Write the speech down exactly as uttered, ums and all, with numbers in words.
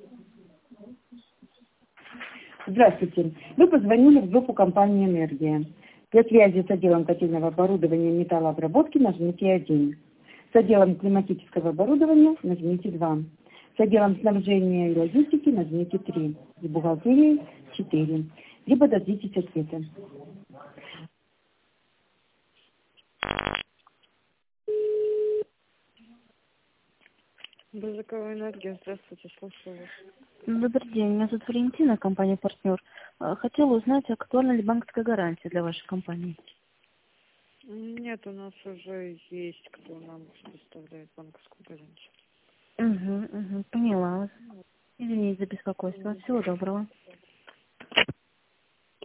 Здравствуйте. Вы позвонили в группу компании «Энергия». Для связи с отделом котельного оборудования и металлообработки нажмите один. С отделом климатического оборудования нажмите два. С отделом снабжения и логистики нажмите три. С бухгалтерией четыре. Либо дождитесь ответа. Бузыкова энергия, здравствуйте, слушаю вас. Добрый день, меня зовут Валентина, компания «Партнер». Э, Хотела узнать, актуальна ли банковская гарантия для вашей компании? Нет, у нас уже есть, кто нам предоставляет банковскую гарантию. Угу, угу, поняла вас. Извините за беспокойство. Всего доброго.